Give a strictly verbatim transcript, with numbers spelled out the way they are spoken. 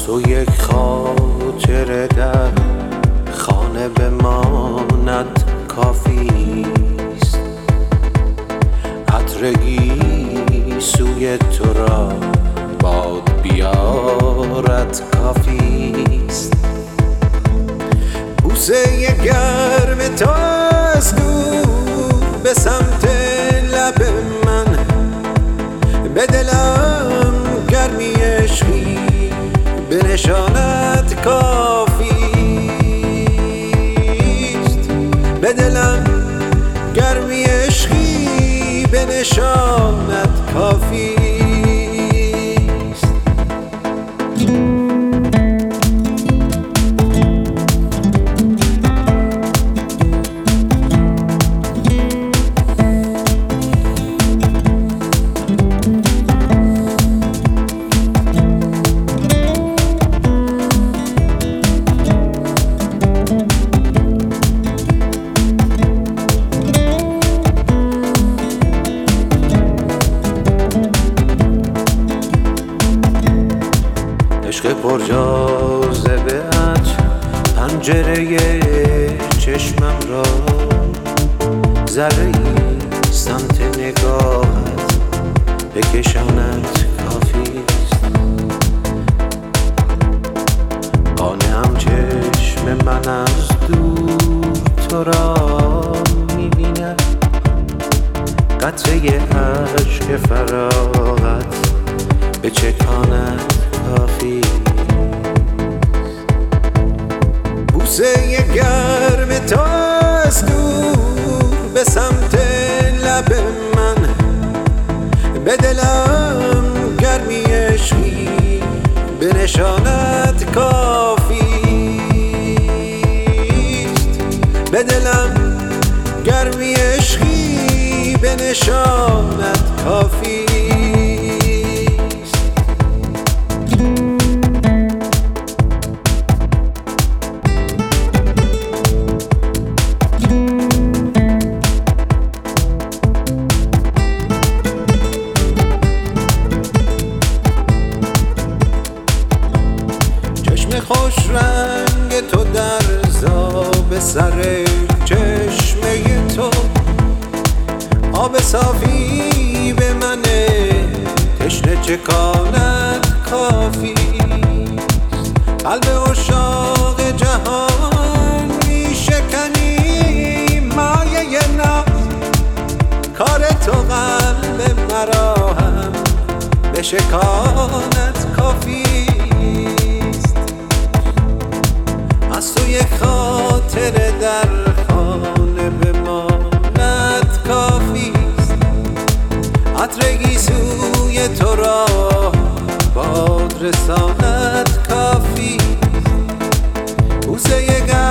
تو یک خاطره در خانه بماند کافیست، عطرگی سوی تو را باد بیارد کافیست. بوسه گرم تو از دور به سمت لب من، به دلم گرمی عشقی به نشانت کافیست، به دلم گرمی عشقی به نشانت کافیست. عشق پر جاذبه‌ات پنجره چشمم را، ذره‌ای سمت نگاهت بکشانت کافیست. قانعم چشم من از دور تو را می‌بیند، قطره اشک فراغت به چکانت کافیست. بوسه گرم تو از دور به سمت لب من، به دلم گرمی عشقی به نشانت کافیست، به دلم گرمی عشقی به نشانت کافیست. خوش رنگ تو در ذاب سر چشمه تو، آب صافی به من تشنه چکانت کافیست. قلب عشاق جهان میشکنی مایه ناز، کار تو قلب مرا هم به شکانت کافیست. از تو یک خاطره در خانه بماند کافیست، عطرگی سوی تو را باد رساند کافیست. بوسه